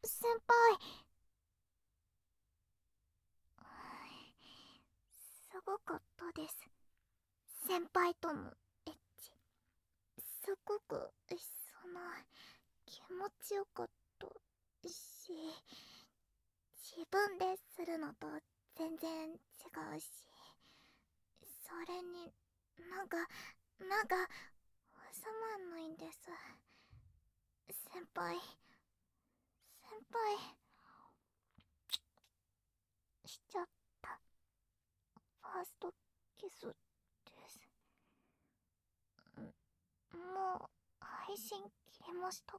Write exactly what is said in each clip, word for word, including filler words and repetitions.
先輩。すごかったです。先輩とのエッチ。すごく、その、気持ちよかったし、自分でするのと全然違うし、それに、なんか、なんか、収まんないんです。先輩、先輩、しちゃった。ファーストキスです。もう、配信切れましたから。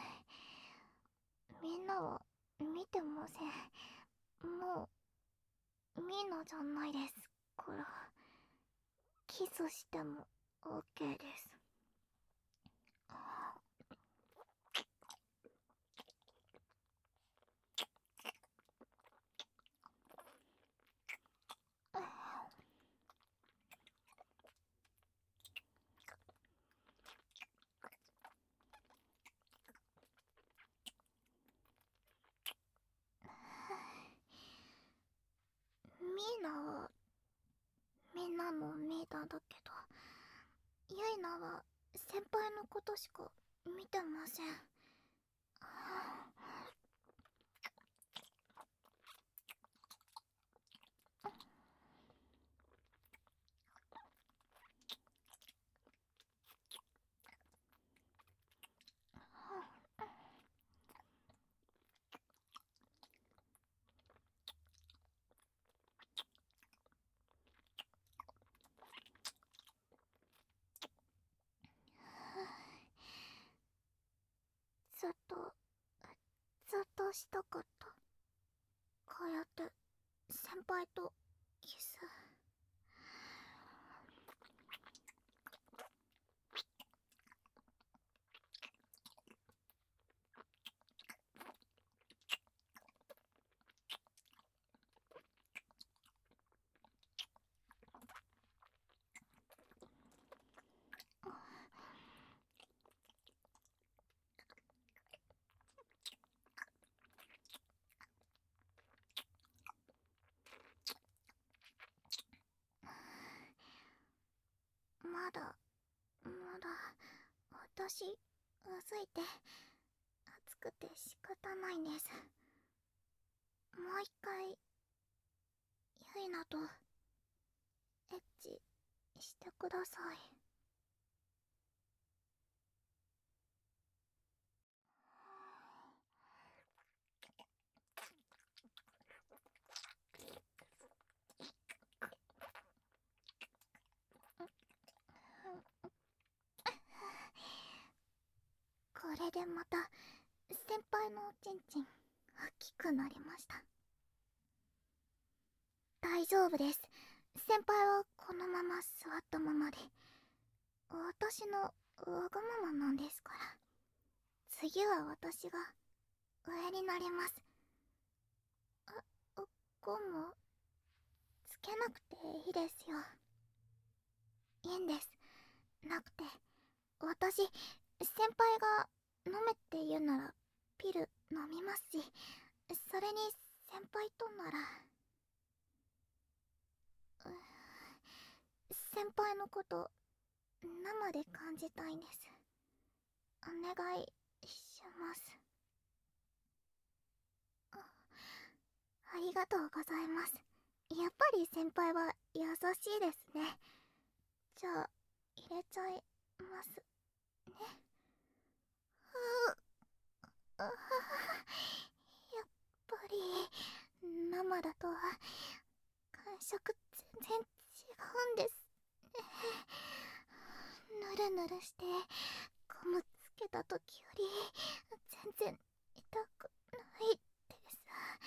みんなは見てません。もうミーナじゃないですから。キスしても オーケー です。ミーナはみんなのミーナだけど、ユイナは先輩のことしか見てません。ずっとずっとしたかった。こうやって先輩とキス。まだまだ私うずいて暑くて仕方ないんです。もう一回ユイナとエッチしてください。これでまた先輩のおちんちん大きくなりました。大丈夫です。先輩はこのまま座ったままで、私のわがままなんですから。次は私が上になります。あ、ゴムつけなくていいですよ。いいんです。なくて、私先輩が飲めって言うならピル飲みますし、それに先輩となら、う先輩のこと生で感じたいんです。お願いします。あ、ありがとうございます。やっぱり先輩は優しいですね。じゃあ入れちゃいますね。うあはは、やっぱり生だと感触全然違うんですね。ぬるぬるしてゴムつけた時より全然痛くないです。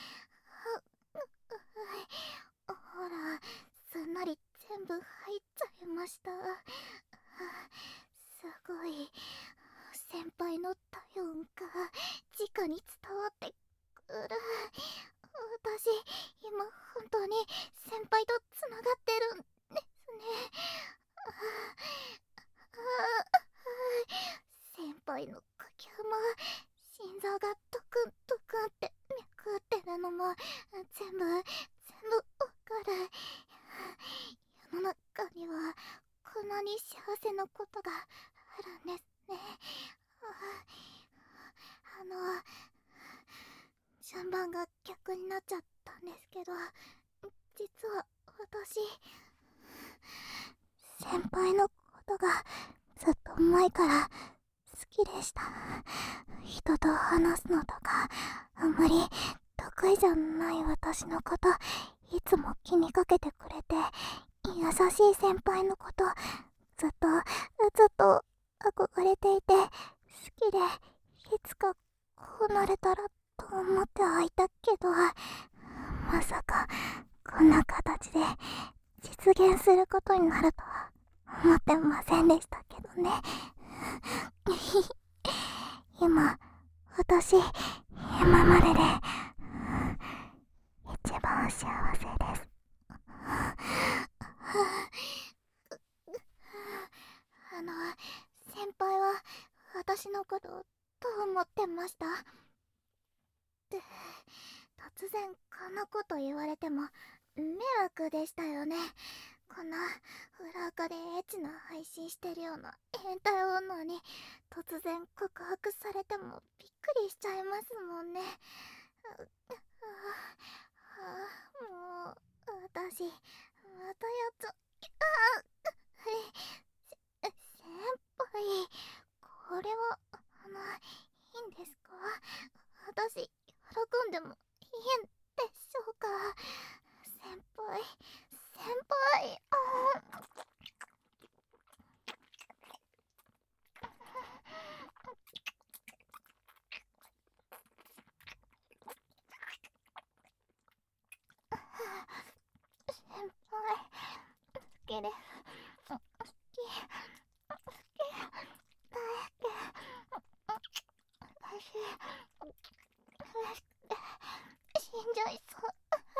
ほら、すんなり全部入っちゃいました。すごい、先輩の体温が直に伝わってくる。私今本当に先輩とつながってるんですね。 こんなに幸せなことがあるんですね。あの順番が逆になっちゃったんですけど、実は私先輩のことがずっと前から好きでした。人と話すのとかあんまり得意じゃない私のこといつも気にかけてくれて、優しい先輩のことずっとずっと憧れていて好きで、いつかこうなれたらと思ってはいたけど、まさかこんな形で実現することになるとは思ってませんでしたけどね。今私今までで一番幸せです。あの先輩は私のことどう思ってました？って突然こんなこと言われても迷惑でしたよね。こんな裏垢でエッチな配信してるような変態女に突然告白されてもびっくりしちゃいますもんね。ああもう私またやっちゃあ先輩、これはあのいいんですか？私喜んでもいいんでしょうか？先輩先輩、あ先輩好きです。好き好き大好き。私嬉しくて死んじゃいそう。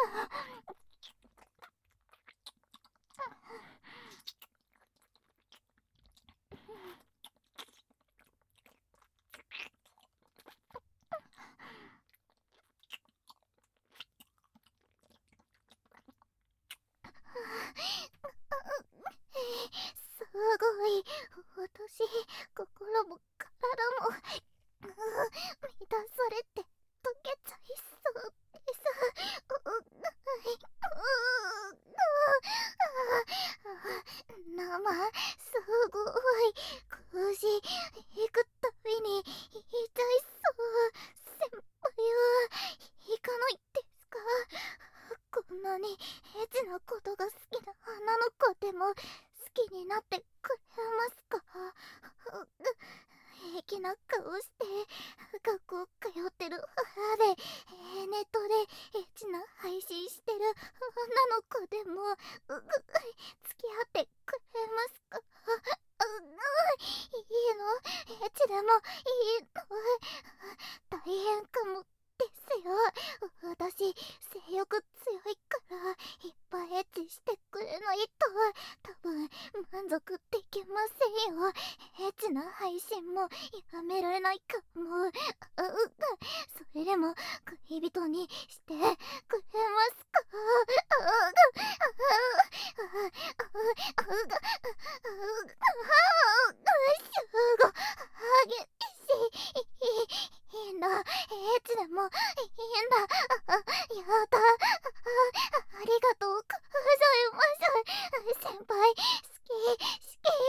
すごい、私心も体も満たされて溶けちゃいそうです。生すごい腰引くたびに引いちゃいそう。先輩は引かないですか？こんなにエッチなことが好きな女の子でも好きになってくれますか？平気な顔して学校通ってる母でネットでエッチな配信してる女の子でも付き合ってくれますか？いいの？エッチでもいいの？大変かもですよ。私性欲強いからいっぱいエッチしてくれないと多分満足できませんよ。エッチな配信もやめられないかも。それでも恋人にしてくれますか？すごい激しいんだ。エッチでもいいんだ。やだ。ありがとうございます。先輩好き好き。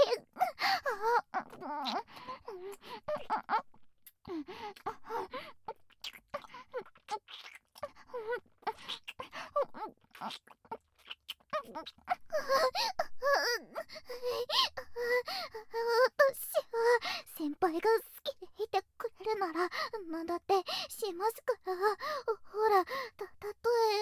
私は先輩が好きでいてくれるならなんだってしますから。ほら、た、例え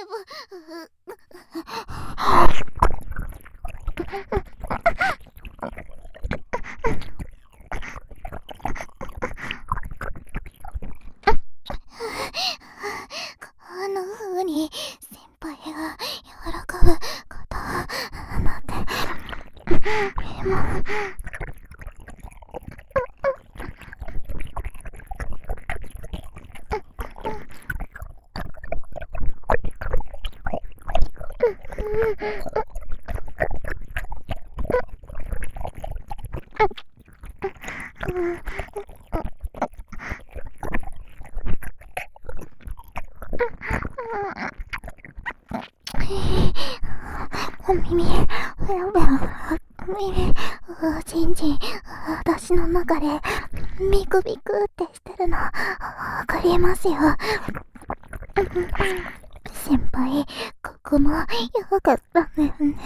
ばこんな風に先輩が喜ぶことなんて耳、ベロベロ、耳、ちんちん、私の中でビクビクってしてるの、わかりますよ。先輩、ここもよかったんだよね。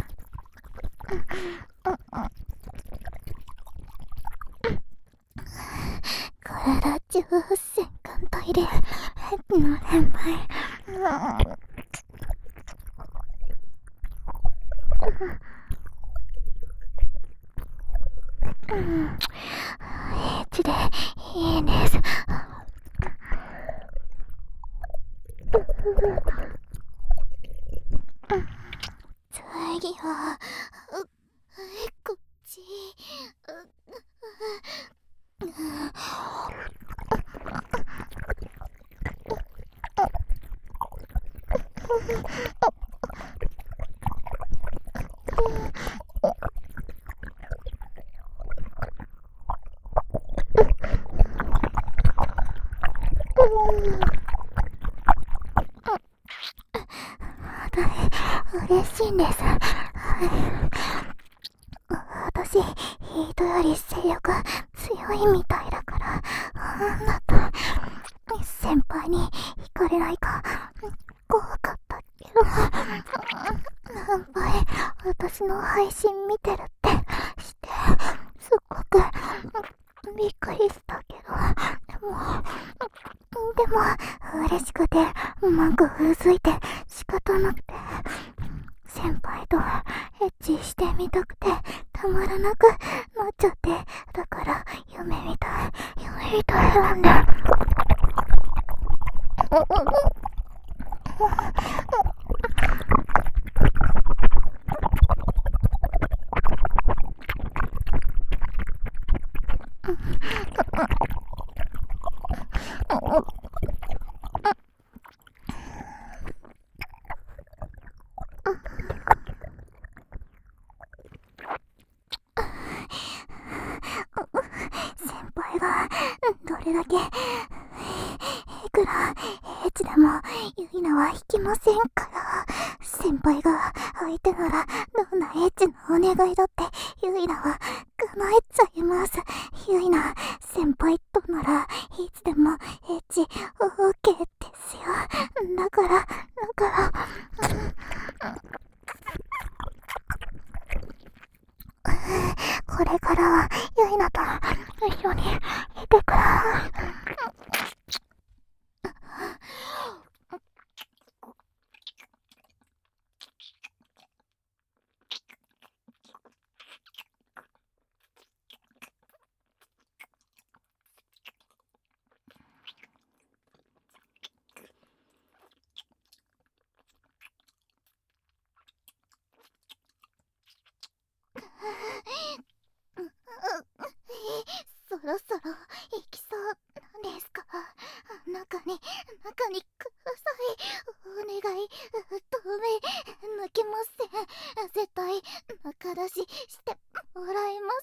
体中洗顔トイレの先輩、うん、エッチでいいです。次はこっち。嬉しいんです。私、人より性欲強いみたいだから、だと先輩に惹かれないか怖かったけど、先輩、私の配信見てるってして、すっごくびっくりしたけど、でも、でも、嬉しくて、うまくうずいて仕方なくて、先輩とエッチしてみたくてたまらなくなっちゃって、だから夢みたい夢みたいなんだ。先輩がどれだけいくらエッチでもユイナは引きませんから。先輩が相手ならどんなエッチなお願いだってユイナは叶えちゃいます。ユイナ、先輩とならいつでもエッチ オーケー ですよ。だからだからこれからはユイナと一緒にいてください。そろそろ行きそうなんですか？中に中にください。お願い、透明抜けません。絶対中出ししてもらいます。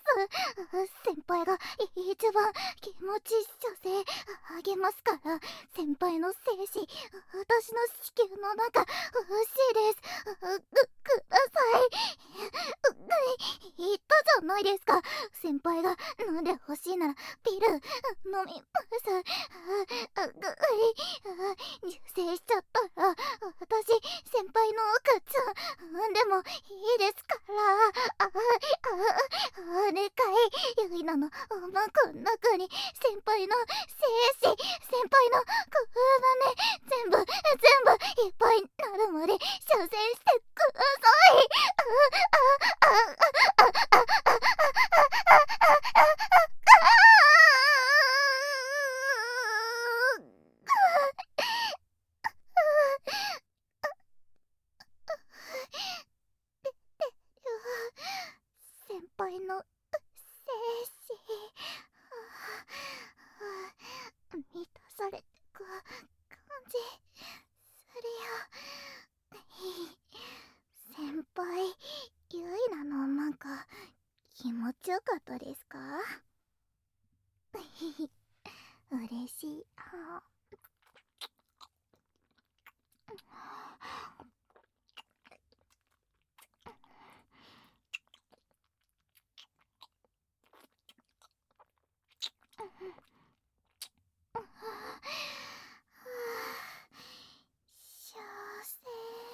先輩が一番気持ち女性あげますから。先輩の精子、私の子宮の中欲しいです。くください。言ったじゃないですか。先輩が飲んでほしいならピル飲みます。あ、ぐい、受精しちゃったら私先輩の赤ちゃん産んでもいいですから。あ、あ、あれかい、ユイナのおまこの中に先輩の精子、先輩のコーね、全部全部いっぱいなるまで射精してください。あ、あ、あ、あ、あ、あ、あ、あ、あ、あ、あ、あ、先輩の精子満たされてく感じするよ。先輩、ユイナのなんか気持ちよかったですか？ 嬉しい。あ幸せ。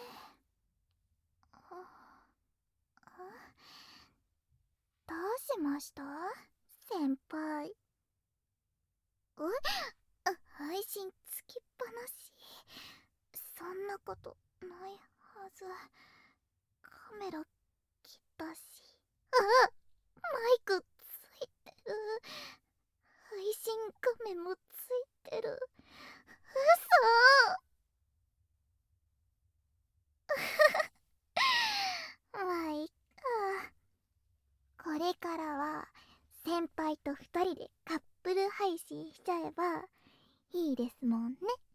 どうしました先輩。え配信つきっぱなし。そんなことないはず。カメラ切ったし。あ、マイクついてる。配信画面もついてる。嘘。まあいっか。これからは先輩と二人でカップル配信しちゃえばいいですもんね。